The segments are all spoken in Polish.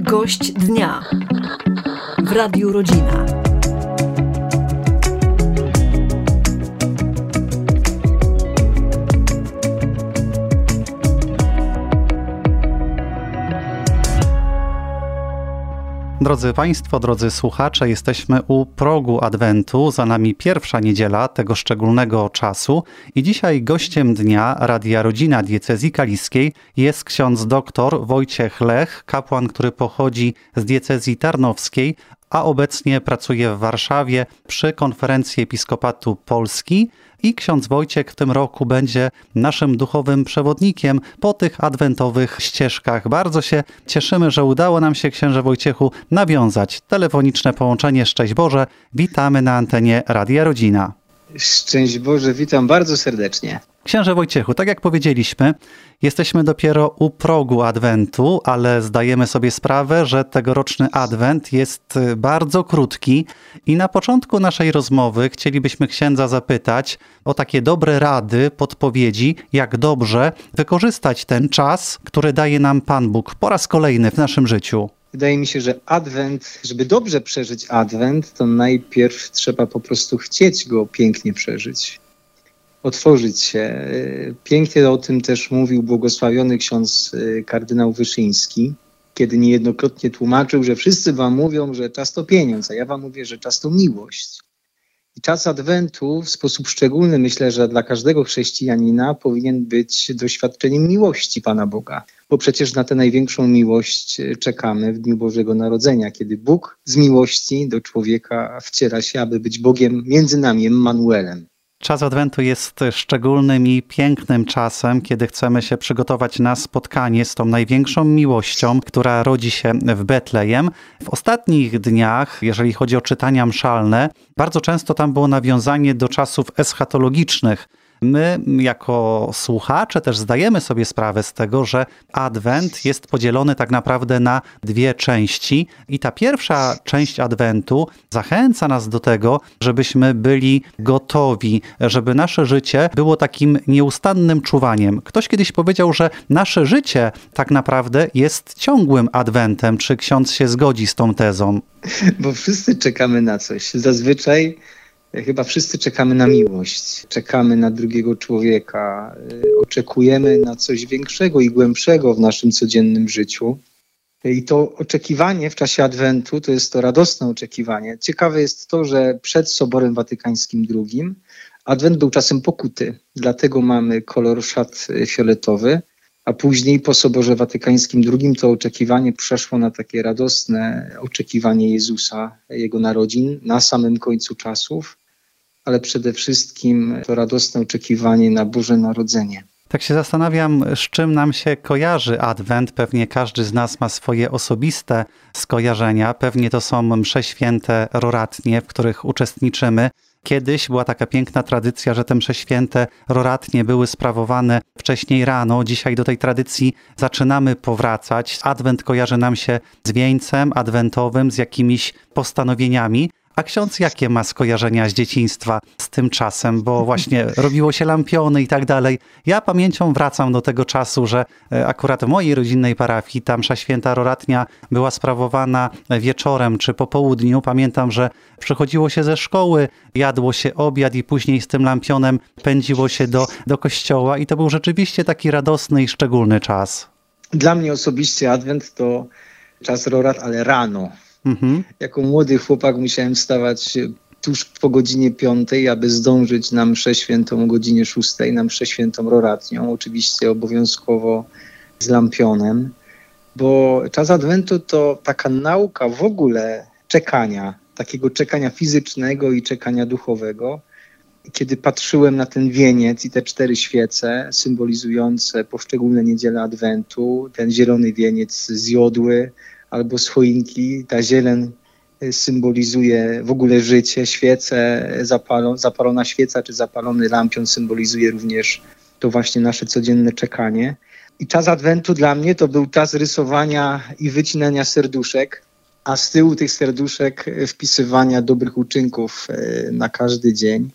Gość dnia w Radiu Rodzina. Drodzy Państwo, drodzy słuchacze, jesteśmy u progu Adwentu, za nami pierwsza niedziela tego szczególnego czasu i dzisiaj gościem dnia Radia Rodzina Diecezji Kaliskiej jest ksiądz dr Wojciech Lech, kapłan, który pochodzi z diecezji tarnowskiej, a obecnie pracuje w Warszawie przy Konferencji Episkopatu Polski. I ksiądz Wojciech w tym roku będzie naszym duchowym przewodnikiem po tych adwentowych ścieżkach. Bardzo się cieszymy, że udało nam się, księże Wojciechu, nawiązać telefoniczne połączenie. Szczęść Boże, witamy na antenie Radia Rodzina. Szczęść Boże, witam bardzo serdecznie. Księże Wojciechu, tak jak powiedzieliśmy, jesteśmy dopiero u progu Adwentu, ale zdajemy sobie sprawę, że tegoroczny Adwent jest bardzo krótki i na początku naszej rozmowy chcielibyśmy księdza zapytać o takie dobre rady, podpowiedzi, jak dobrze wykorzystać ten czas, który daje nam Pan Bóg po raz kolejny w naszym życiu. Wydaje mi się, że Adwent, żeby dobrze przeżyć Adwent, to najpierw trzeba po prostu chcieć go pięknie przeżyć. Otworzyć się. Pięknie o tym też mówił błogosławiony ksiądz kardynał Wyszyński, kiedy niejednokrotnie tłumaczył, że wszyscy wam mówią, że czas to pieniądz, a ja wam mówię, że czas to miłość. I czas Adwentu w sposób szczególny, myślę, że dla każdego chrześcijanina powinien być doświadczeniem miłości Pana Boga. Bo przecież na tę największą miłość czekamy w Dniu Bożego Narodzenia, kiedy Bóg z miłości do człowieka wciela się, aby być Bogiem między nami, Emmanuelem. Czas Adwentu jest szczególnym i pięknym czasem, kiedy chcemy się przygotować na spotkanie z tą największą miłością, która rodzi się w Betlejem. W ostatnich dniach, jeżeli chodzi o czytania mszalne, bardzo często tam było nawiązanie do czasów eschatologicznych. My jako słuchacze też zdajemy sobie sprawę z tego, że Adwent jest podzielony tak naprawdę na dwie części i ta pierwsza część Adwentu zachęca nas do tego, żebyśmy byli gotowi, żeby nasze życie było takim nieustannym czuwaniem. Ktoś kiedyś powiedział, że nasze życie tak naprawdę jest ciągłym Adwentem. Czy ksiądz się zgodzi z tą tezą? Bo wszyscy czekamy na coś. Zazwyczaj chyba wszyscy czekamy na miłość, czekamy na drugiego człowieka, oczekujemy na coś większego i głębszego w naszym codziennym życiu. I to oczekiwanie w czasie Adwentu to jest to radosne oczekiwanie. Ciekawe jest to, że przed Soborem Watykańskim II Adwent był czasem pokuty, dlatego mamy kolor szat fioletowy, a później po Soborze Watykańskim II to oczekiwanie przeszło na takie radosne oczekiwanie Jezusa, Jego narodzin na samym końcu czasów, ale przede wszystkim to radosne oczekiwanie na Boże Narodzenie. Tak się zastanawiam, z czym nam się kojarzy Adwent. Pewnie każdy z nas ma swoje osobiste skojarzenia. Pewnie to są msze święte roratnie, w których uczestniczymy. Kiedyś była taka piękna tradycja, że te msze święte roratnie były sprawowane wcześniej rano. Dzisiaj do tej tradycji zaczynamy powracać. Adwent kojarzy nam się z wieńcem adwentowym, z jakimiś postanowieniami. A ksiądz jakie ma skojarzenia z dzieciństwa z tym czasem? Bo właśnie robiło się lampiony i tak dalej. Ja pamięcią wracam do tego czasu, że akurat w mojej rodzinnej parafii ta msza święta roratnia była sprawowana wieczorem czy po południu. Pamiętam, że przychodziło się ze szkoły, jadło się obiad i później z tym lampionem pędziło się do kościoła i to był rzeczywiście taki radosny i szczególny czas. Dla mnie osobiście Adwent to czas rorat, ale rano. Jako młody chłopak musiałem wstawać tuż po godzinie 5, aby zdążyć na mszę świętą o godzinie 6, na mszę świętą roratnią, oczywiście obowiązkowo z lampionem, bo czas Adwentu to taka nauka w ogóle czekania, takiego czekania fizycznego i czekania duchowego. Kiedy patrzyłem na ten wieniec i te 4 świece symbolizujące poszczególne niedziele Adwentu, ten zielony wieniec z jodły, albo z choinki, ta zieleń symbolizuje w ogóle życie, świece, zapalona świeca czy zapalony lampion symbolizuje również to właśnie nasze codzienne czekanie. I czas Adwentu dla mnie to był czas rysowania i wycinania serduszek, a z tyłu tych serduszek wpisywania dobrych uczynków na każdy dzień.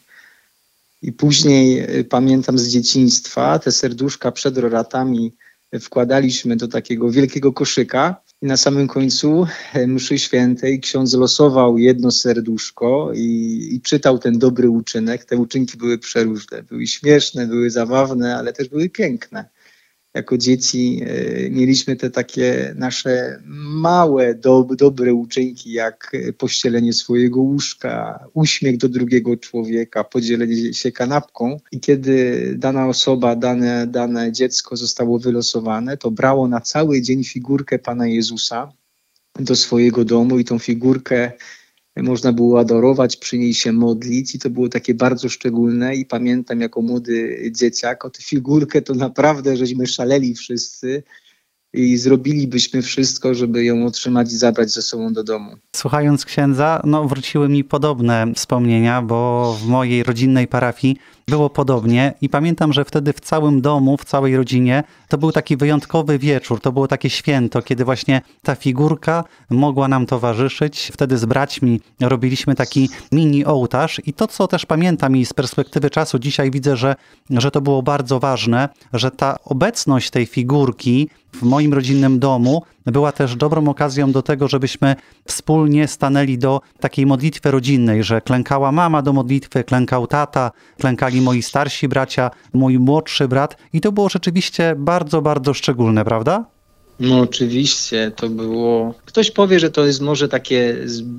I później pamiętam z dzieciństwa te serduszka przed roratami wkładaliśmy do takiego wielkiego koszyka I na samym końcu mszy świętej ksiądz losował jedno serduszko i czytał ten dobry uczynek. Te uczynki były przeróżne, były śmieszne, były zabawne, ale też były piękne. Jako dzieci mieliśmy te takie nasze małe, dobre uczynki, jak pościelenie swojego łóżka, uśmiech do drugiego człowieka, podzielenie się kanapką. I kiedy dana osoba, dane dziecko zostało wylosowane, to brało na cały dzień figurkę Pana Jezusa do swojego domu i tą figurkę można było adorować, przy niej się modlić i to było takie bardzo szczególne i pamiętam jako młody dzieciak o tę figurkę to naprawdę żeśmy szaleli wszyscy i zrobilibyśmy wszystko, żeby ją otrzymać i zabrać ze sobą do domu. Słuchając księdza, wróciły mi podobne wspomnienia, bo w mojej rodzinnej parafii było podobnie i pamiętam, że wtedy w całym domu, w całej rodzinie to był taki wyjątkowy wieczór, to było takie święto, kiedy właśnie ta figurka mogła nam towarzyszyć. Wtedy z braćmi robiliśmy taki mini ołtarz i to, co też pamiętam i z perspektywy czasu dzisiaj widzę, że to było bardzo ważne, że ta obecność tej figurki w moim rodzinnym domu była też dobrą okazją do tego, żebyśmy wspólnie stanęli do takiej modlitwy rodzinnej, że klękała mama do modlitwy, klękał tata, klękali moi starsi bracia, mój młodszy brat i to było rzeczywiście bardzo, bardzo szczególne, prawda? No oczywiście, to było... Ktoś powie, że to jest może takie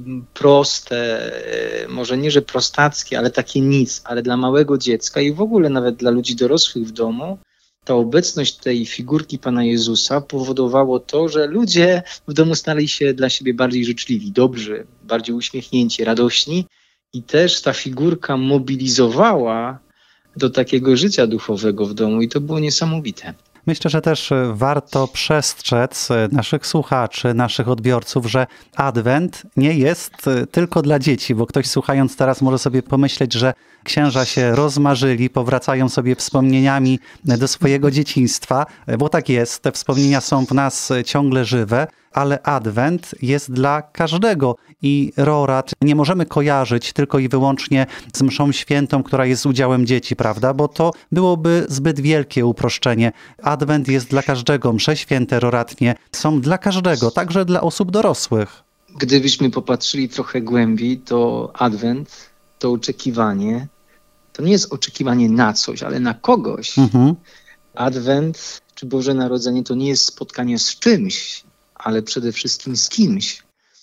proste, może nie, że prostackie, ale takie nic, ale dla małego dziecka i w ogóle nawet dla ludzi dorosłych w domu, ta obecność tej figurki Pana Jezusa powodowało to, że ludzie w domu stali się dla siebie bardziej życzliwi, dobrzy, bardziej uśmiechnięci, radośni i też ta figurka mobilizowała do takiego życia duchowego w domu i to było niesamowite. Myślę, że też warto przestrzec naszych słuchaczy, naszych odbiorców, że Adwent nie jest tylko dla dzieci, bo ktoś słuchając teraz może sobie pomyśleć, że księża się rozmarzyli, powracają sobie wspomnieniami do swojego dzieciństwa, bo tak jest, te wspomnienia są w nas ciągle żywe, ale Adwent jest dla każdego i rorat nie możemy kojarzyć tylko i wyłącznie z mszą świętą, która jest z udziałem dzieci, prawda? Bo to byłoby zbyt wielkie uproszczenie. Adwent jest dla każdego, msze święte, roratnie są dla każdego, także dla osób dorosłych. Gdybyśmy popatrzyli trochę głębiej, to Adwent, to oczekiwanie, to nie jest oczekiwanie na coś, ale na kogoś. Adwent czy Boże Narodzenie to nie jest spotkanie z czymś, ale przede wszystkim z kimś.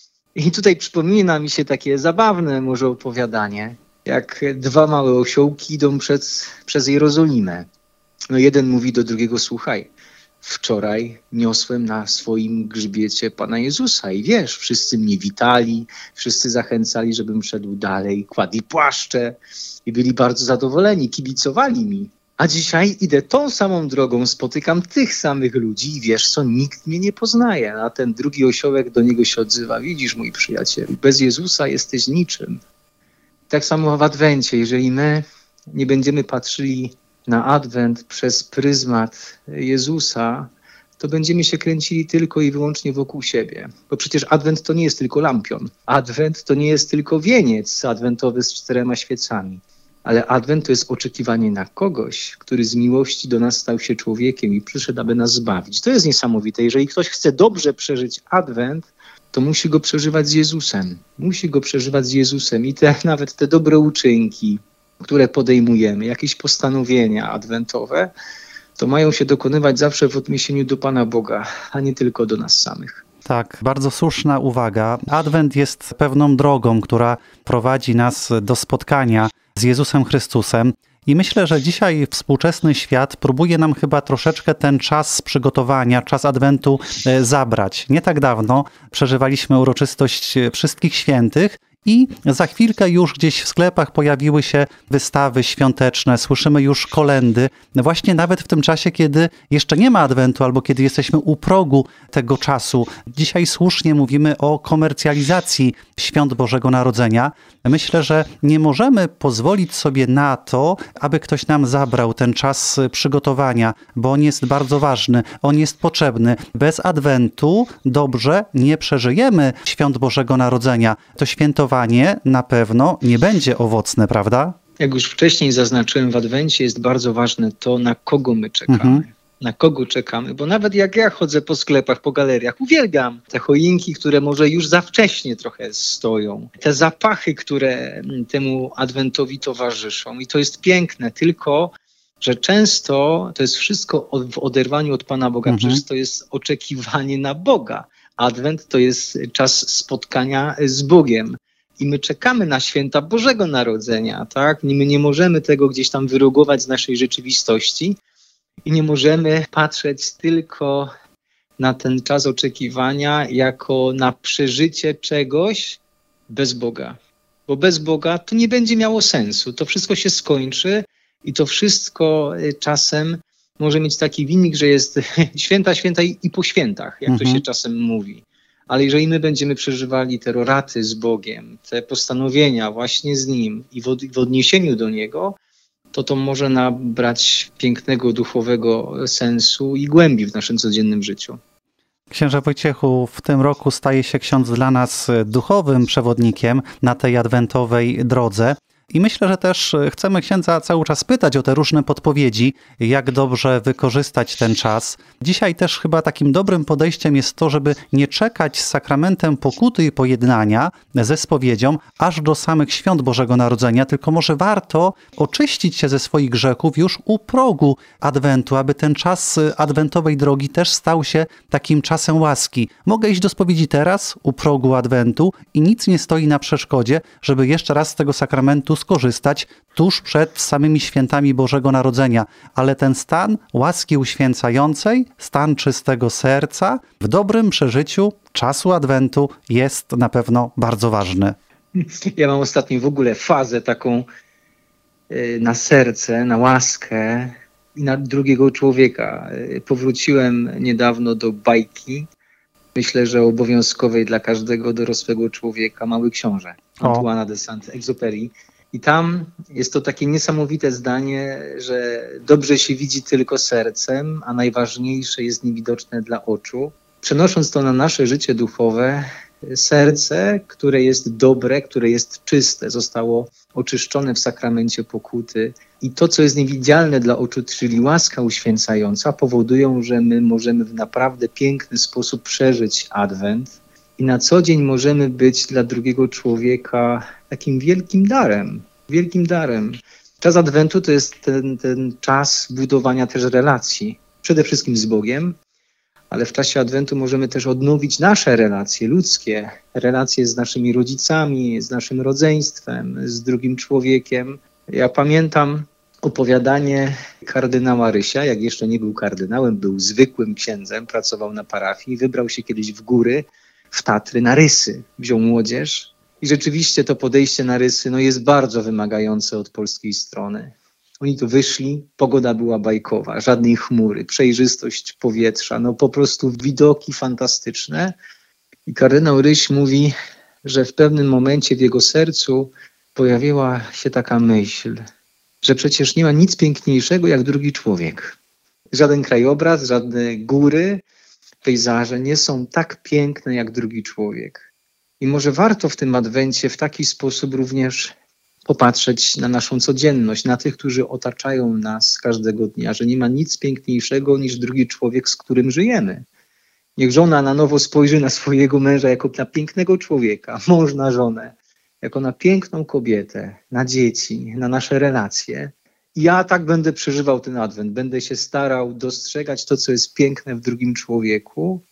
I tutaj przypomina mi się takie zabawne może opowiadanie, jak dwa małe osiołki idą przez Jerozolimę. Jeden mówi do drugiego, słuchaj, wczoraj niosłem na swoim grzbiecie Pana Jezusa i wiesz, wszyscy mnie witali, wszyscy zachęcali, żebym szedł dalej, kładli płaszcze i byli bardzo zadowoleni, kibicowali mi. A dzisiaj idę tą samą drogą, spotykam tych samych ludzi i wiesz co, nikt mnie nie poznaje. A ten drugi osiołek do niego się odzywa. Widzisz, mój przyjacielu, bez Jezusa jesteś niczym. Tak samo w Adwencie, jeżeli my nie będziemy patrzyli na Adwent przez pryzmat Jezusa, to będziemy się kręcili tylko i wyłącznie wokół siebie. Bo przecież Adwent to nie jest tylko lampion. Adwent to nie jest tylko wieniec adwentowy z 4 świecami. Ale Adwent to jest oczekiwanie na kogoś, który z miłości do nas stał się człowiekiem i przyszedł, aby nas zbawić. To jest niesamowite. Jeżeli ktoś chce dobrze przeżyć Adwent, to musi go przeżywać z Jezusem. Musi go przeżywać z Jezusem. I nawet te dobre uczynki, które podejmujemy, jakieś postanowienia adwentowe, to mają się dokonywać zawsze w odniesieniu do Pana Boga, a nie tylko do nas samych. Tak, bardzo słuszna uwaga. Adwent jest pewną drogą, która prowadzi nas do spotkania z Jezusem Chrystusem. I myślę, że dzisiaj współczesny świat próbuje nam chyba troszeczkę ten czas przygotowania, czas Adwentu zabrać. Nie tak dawno przeżywaliśmy uroczystość Wszystkich Świętych i za chwilkę już gdzieś w sklepach pojawiły się wystawy świąteczne, słyszymy już kolędy, właśnie nawet w tym czasie, kiedy jeszcze nie ma Adwentu albo kiedy jesteśmy u progu tego czasu. Dzisiaj słusznie mówimy o komercjalizacji świąt Bożego Narodzenia. Myślę, że nie możemy pozwolić sobie na to, aby ktoś nam zabrał ten czas przygotowania, bo on jest bardzo ważny, on jest potrzebny. Bez Adwentu dobrze nie przeżyjemy świąt Bożego Narodzenia. To świętowanie na pewno nie będzie owocne, prawda? Jak już wcześniej zaznaczyłem, w Adwencie jest bardzo ważne to, na kogo my czekamy. na kogo czekamy, bo nawet jak ja chodzę po sklepach, po galeriach, uwielbiam te choinki, które może już za wcześnie trochę stoją, te zapachy, które temu adwentowi towarzyszą i to jest piękne, tylko że często to jest wszystko w oderwaniu od Pana Boga, przecież to jest oczekiwanie na Boga. Adwent to jest czas spotkania z Bogiem. I my czekamy na święta Bożego Narodzenia, tak? My nie możemy tego gdzieś tam wyrugować z naszej rzeczywistości i nie możemy patrzeć tylko na ten czas oczekiwania jako na przeżycie czegoś bez Boga. Bo bez Boga to nie będzie miało sensu. To wszystko się skończy i to wszystko czasem może mieć taki wynik, że jest święta i po świętach, jak to się czasem mówi. Ale jeżeli my będziemy przeżywali te roraty z Bogiem, te postanowienia właśnie z Nim i w odniesieniu do Niego, to może nabrać pięknego duchowego sensu i głębi w naszym codziennym życiu. Księże Wojciechu, w tym roku staje się ksiądz dla nas duchowym przewodnikiem na tej adwentowej drodze. I myślę, że też chcemy księdza cały czas pytać o te różne podpowiedzi, jak dobrze wykorzystać ten czas. Dzisiaj też chyba takim dobrym podejściem jest to, żeby nie czekać z sakramentem pokuty i pojednania, ze spowiedzią, aż do samych świąt Bożego Narodzenia, tylko może warto oczyścić się ze swoich grzechów już u progu Adwentu, aby ten czas adwentowej drogi też stał się takim czasem łaski. Mogę iść do spowiedzi teraz, u progu Adwentu i nic nie stoi na przeszkodzie, żeby jeszcze raz z tego sakramentu skorzystać tuż przed samymi świętami Bożego Narodzenia. Ale ten stan łaski uświęcającej, stan czystego serca w dobrym przeżyciu czasu Adwentu jest na pewno bardzo ważny. Ja mam ostatnio w ogóle fazę taką na serce, na łaskę i na drugiego człowieka. Powróciłem niedawno do bajki, myślę, że obowiązkowej dla każdego dorosłego człowieka, Mały Książę, Antoine'a de Saint-Exupéry. I tam jest to takie niesamowite zdanie, że dobrze się widzi tylko sercem, a najważniejsze jest niewidoczne dla oczu. Przenosząc to na nasze życie duchowe, serce, które jest dobre, które jest czyste, zostało oczyszczone w sakramencie pokuty. I to, co jest niewidzialne dla oczu, czyli łaska uświęcająca, powodują, że my możemy w naprawdę piękny sposób przeżyć Adwent i na co dzień możemy być dla drugiego człowieka takim wielkim darem, wielkim darem. Czas Adwentu to jest ten czas budowania też relacji, przede wszystkim z Bogiem, ale w czasie Adwentu możemy też odnowić nasze relacje ludzkie, relacje z naszymi rodzicami, z naszym rodzeństwem, z drugim człowiekiem. Ja pamiętam opowiadanie kardynała Rysia, jak jeszcze nie był kardynałem, był zwykłym księdzem, pracował na parafii, wybrał się kiedyś w góry, w Tatry, na rysy. Wziął młodzież i rzeczywiście to podejście na rysy jest bardzo wymagające od polskiej strony. Oni tu wyszli, pogoda była bajkowa, żadnej chmury, przejrzystość powietrza, po prostu widoki fantastyczne. I kardynał Ryś mówi, że w pewnym momencie w jego sercu pojawiła się taka myśl, że przecież nie ma nic piękniejszego jak drugi człowiek. Żaden krajobraz, żadne góry, pejzaże nie są tak piękne jak drugi człowiek. I może warto w tym Adwencie w taki sposób również popatrzeć na naszą codzienność, na tych, którzy otaczają nas każdego dnia, że nie ma nic piękniejszego niż drugi człowiek, z którym żyjemy. Niech żona na nowo spojrzy na swojego męża jako na pięknego człowieka, mąż na żonę, jako na piękną kobietę, na dzieci, na nasze relacje. I ja tak będę przeżywał ten Adwent, będę się starał dostrzegać to, co jest piękne w drugim człowieku,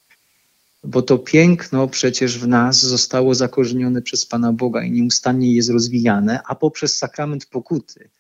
bo to piękno przecież w nas zostało zakorzenione przez Pana Boga i nieustannie jest rozwijane, a poprzez sakrament pokuty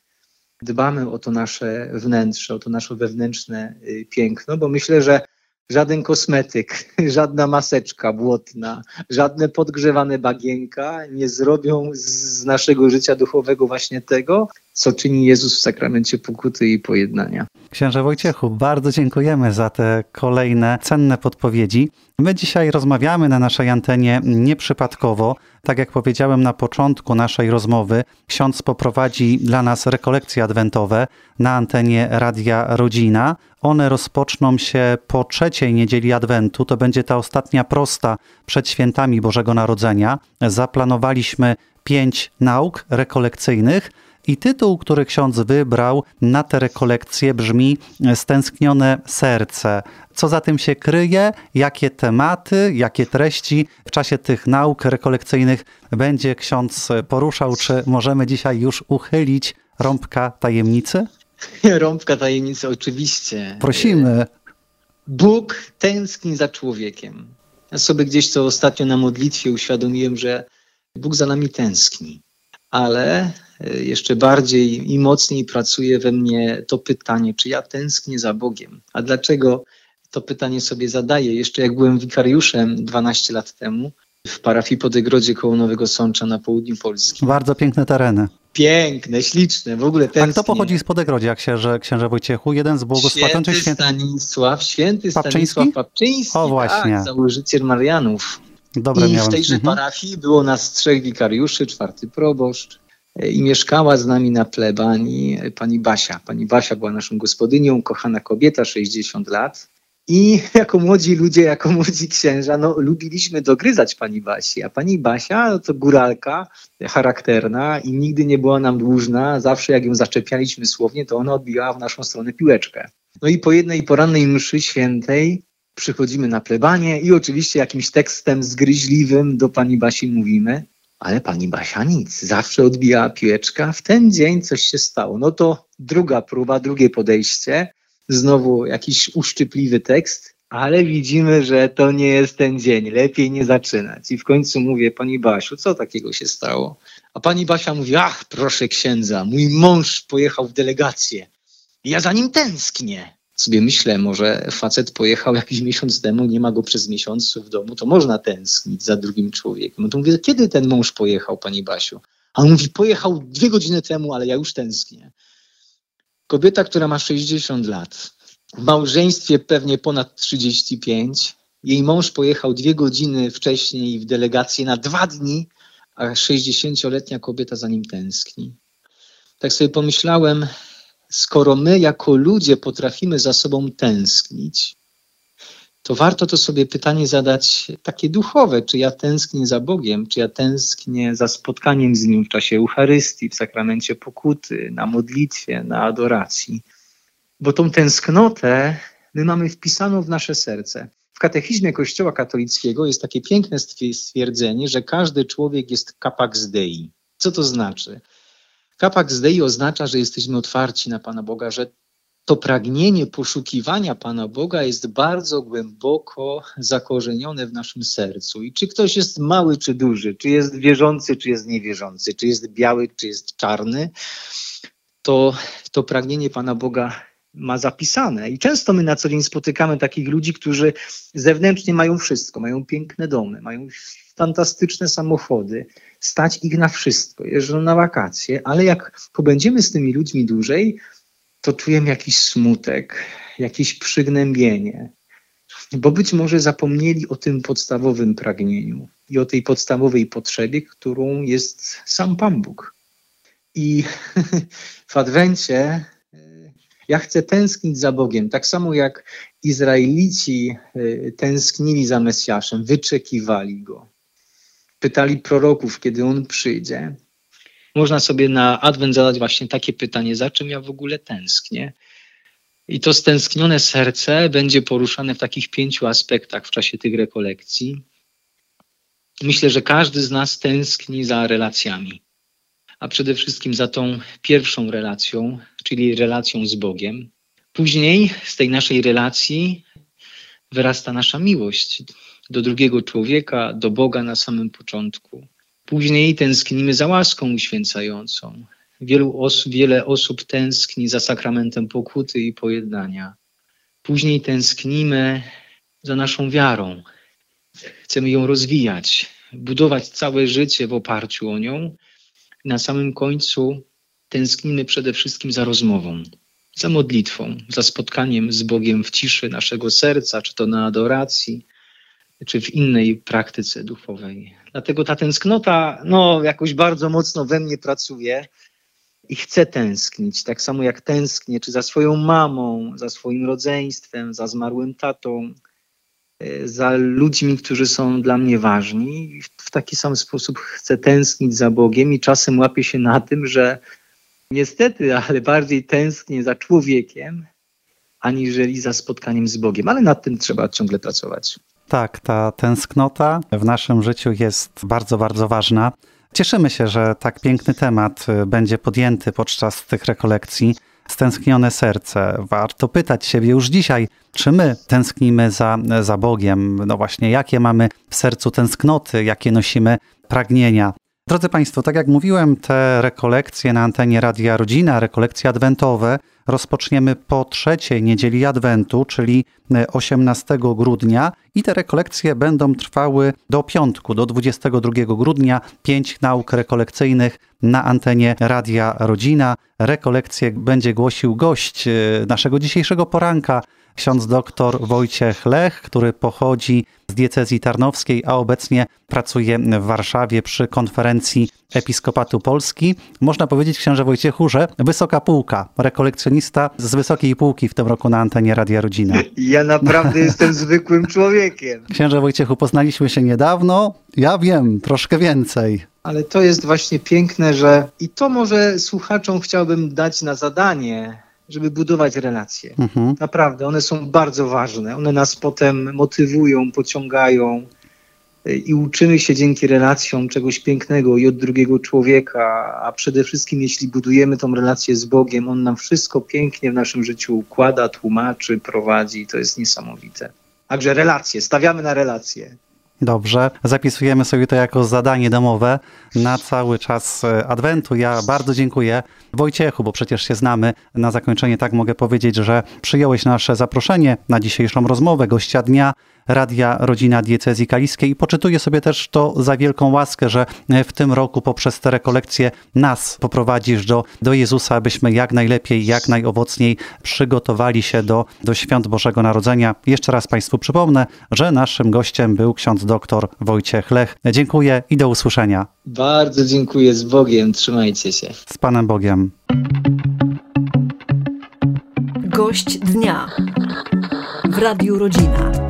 dbamy o to nasze wnętrze, o to nasze wewnętrzne piękno, bo myślę, że żaden kosmetyk, żadna maseczka błotna, żadne podgrzewane bagienka nie zrobią z naszego życia duchowego właśnie tego, co czyni Jezus w sakramencie pokuty i pojednania. Księże Wojciechu, bardzo dziękujemy za te kolejne cenne podpowiedzi. My dzisiaj rozmawiamy na naszej antenie nieprzypadkowo. Tak jak powiedziałem na początku naszej rozmowy, ksiądz poprowadzi dla nas rekolekcje adwentowe na antenie Radia Rodzina. One rozpoczną się po 3. niedzieli Adwentu. To będzie ta ostatnia prosta przed świętami Bożego Narodzenia. Zaplanowaliśmy 5 nauk rekolekcyjnych I tytuł, który ksiądz wybrał na tę rekolekcję brzmi Stęsknione serce. Co za tym się kryje, jakie tematy, jakie treści w czasie tych nauk rekolekcyjnych będzie ksiądz poruszał? Czy możemy dzisiaj już uchylić rąbka tajemnicy? Rąbka tajemnicy, oczywiście. Prosimy. Bóg tęskni za człowiekiem. Ja sobie gdzieś to ostatnio na modlitwie uświadomiłem, że Bóg za nami tęskni. Ale jeszcze bardziej i mocniej pracuje we mnie to pytanie, czy ja tęsknię za Bogiem. A dlaczego to pytanie sobie zadaję? Jeszcze jak byłem wikariuszem 12 lat temu w parafii Podegrodzie koło Nowego Sącza na południu Polski. Bardzo piękne tereny. Piękne, śliczne, w ogóle tęsknię. A kto pochodzi z Podegrodzia, księże Wojciechu? Jeden z błogosławionych czy święty Stanisław Papczyński, o, właśnie. Tak, założyciel Marianów. Dobre I miałem. w tejże parafii było nas 3 wikariuszy, 4 proboszcz i mieszkała z nami na plebanii pani Basia. Pani Basia była naszą gospodynią, kochana kobieta, 60 lat. I jako młodzi ludzie, jako młodzi księża, lubiliśmy dogryzać pani Basi. A pani Basia to góralka charakterna i nigdy nie była nam dłużna. Zawsze jak ją zaczepialiśmy słownie, to ona odbijała w naszą stronę piłeczkę. No i po jednej porannej mszy świętej przychodzimy na plebanię i oczywiście jakimś tekstem zgryźliwym do pani Basi mówimy, ale pani Basia nic, zawsze odbijała piłeczka. W ten dzień coś się stało. No to druga próba, drugie podejście. Znowu jakiś uszczypliwy tekst, ale widzimy, że to nie jest ten dzień, lepiej nie zaczynać. I w końcu mówię, pani Basiu, co takiego się stało? A pani Basia mówi, ach, proszę księdza, mój mąż pojechał w delegację. Ja za nim tęsknię. Sobie myślę, może facet pojechał jakiś miesiąc temu, nie ma go przez miesiąc w domu, to można tęsknić za drugim człowiekiem. No to mówię, kiedy ten mąż pojechał, pani Basiu? A on mówi, pojechał 2 godziny temu, ale ja już tęsknię. Kobieta, która ma 60 lat, w małżeństwie pewnie ponad 35, jej mąż pojechał 2 godziny wcześniej w delegację na 2 dni, a 60-letnia kobieta za nim tęskni. Tak sobie pomyślałem, skoro my jako ludzie potrafimy za sobą tęsknić, to warto to sobie pytanie zadać takie duchowe, czy ja tęsknię za Bogiem, czy ja tęsknię za spotkaniem z Nim w czasie Eucharystii, w sakramencie pokuty, na modlitwie, na adoracji. Bo tą tęsknotę my mamy wpisaną w nasze serce. W katechizmie Kościoła katolickiego jest takie piękne stwierdzenie, że każdy człowiek jest capax Dei. Co to znaczy? Capax Dei oznacza, że jesteśmy otwarci na Pana Boga, że to pragnienie poszukiwania Pana Boga jest bardzo głęboko zakorzenione w naszym sercu. I czy ktoś jest mały, czy duży, czy jest wierzący, czy jest niewierzący, czy jest biały, czy jest czarny, to pragnienie Pana Boga ma zapisane. I często my na co dzień spotykamy takich ludzi, którzy zewnętrznie mają wszystko, mają piękne domy, mają fantastyczne samochody, stać ich na wszystko, jeżdżą na wakacje, ale jak pobędziemy z tymi ludźmi dłużej, to czujemy jakiś smutek, jakieś przygnębienie, bo być może zapomnieli o tym podstawowym pragnieniu i o tej podstawowej potrzebie, którą jest sam Pan Bóg. I w Adwencie ja chcę tęsknić za Bogiem, tak samo jak Izraelici tęsknili za Mesjaszem, wyczekiwali Go. Pytali proroków, kiedy On przyjdzie. Można sobie na Adwent zadać właśnie takie pytanie, za czym ja w ogóle tęsknię? I to stęsknione serce będzie poruszane w takich 5 aspektach w czasie tych rekolekcji. Myślę, że każdy z nas tęskni za relacjami, a przede wszystkim za tą pierwszą relacją, czyli relacją z Bogiem. Później z tej naszej relacji wyrasta nasza miłość do drugiego człowieka, do Boga na samym początku. Później tęsknimy za łaską uświęcającą. Wiele osób tęskni za sakramentem pokuty i pojednania. Później tęsknimy za naszą wiarą. Chcemy ją rozwijać, budować całe życie w oparciu o nią. Na samym końcu tęsknimy przede wszystkim za rozmową, za modlitwą, za spotkaniem z Bogiem w ciszy naszego serca, czy to na adoracji, czy w innej praktyce duchowej. Dlatego ta tęsknota jakoś bardzo mocno we mnie pracuje i chcę tęsknić, tak samo jak tęsknię, czy za swoją mamą, za swoim rodzeństwem, za zmarłym tatą, za ludźmi, którzy są dla mnie ważni. W taki sam sposób chcę tęsknić za Bogiem i czasem łapię się na tym, że Niestety, ale bardziej tęsknię za człowiekiem, aniżeli za spotkaniem z Bogiem. Ale nad tym trzeba ciągle pracować. Tak, ta tęsknota w naszym życiu jest bardzo, bardzo ważna. Cieszymy się, że tak piękny temat będzie podjęty podczas tych rekolekcji. Stęsknione serce. Warto pytać siebie już dzisiaj, czy my tęsknimy za Bogiem? No właśnie, jakie mamy w sercu tęsknoty, jakie nosimy pragnienia? Drodzy Państwo, tak jak mówiłem, te rekolekcje na antenie Radia Rodzina, rekolekcje adwentowe, rozpoczniemy po 3. niedzieli Adwentu, czyli 18 grudnia i te rekolekcje będą trwały do piątku, do 22 grudnia. 5 nauk rekolekcyjnych na antenie Radia Rodzina. Rekolekcje będzie głosił gość naszego dzisiejszego poranka, ksiądz dr Wojciech Lech, który pochodzi z diecezji tarnowskiej, a obecnie pracuje w Warszawie przy konferencji Episkopatu Polski. Można powiedzieć, księże Wojciechu, że wysoka półka, rekolekcjonista z wysokiej półki w tym roku na antenie Radia Rodzina. Ja naprawdę jestem zwykłym człowiekiem. Księże Wojciechu, poznaliśmy się niedawno, ja wiem, troszkę więcej. Ale to jest właśnie piękne, że i to może słuchaczom chciałbym dać na zadanie, żeby budować relacje. Naprawdę, one są bardzo ważne. One nas potem motywują, pociągają i uczymy się dzięki relacjom czegoś pięknego i od drugiego człowieka, a przede wszystkim jeśli budujemy tą relację z Bogiem, On nam wszystko pięknie w naszym życiu układa, tłumaczy, prowadzi. To jest niesamowite. Także relacje, stawiamy na relacje. Dobrze, zapisujemy sobie to jako zadanie domowe na cały czas Adwentu. Ja bardzo dziękuję Wojciechu, bo przecież się znamy. Na zakończenie tak mogę powiedzieć, że przyjąłeś nasze zaproszenie na dzisiejszą rozmowę, gościa dnia Radia Rodzina Diecezji Kaliskiej i poczytuję sobie też to za wielką łaskę, że w tym roku poprzez te rekolekcje nas poprowadzisz do Jezusa, abyśmy jak najlepiej, jak najowocniej przygotowali się do świąt Bożego Narodzenia. Jeszcze raz Państwu przypomnę, że naszym gościem był ksiądz dr Wojciech Lech. Dziękuję i do usłyszenia. Bardzo dziękuję, z Bogiem, trzymajcie się. Z Panem Bogiem. Gość dnia w Radiu Rodzina.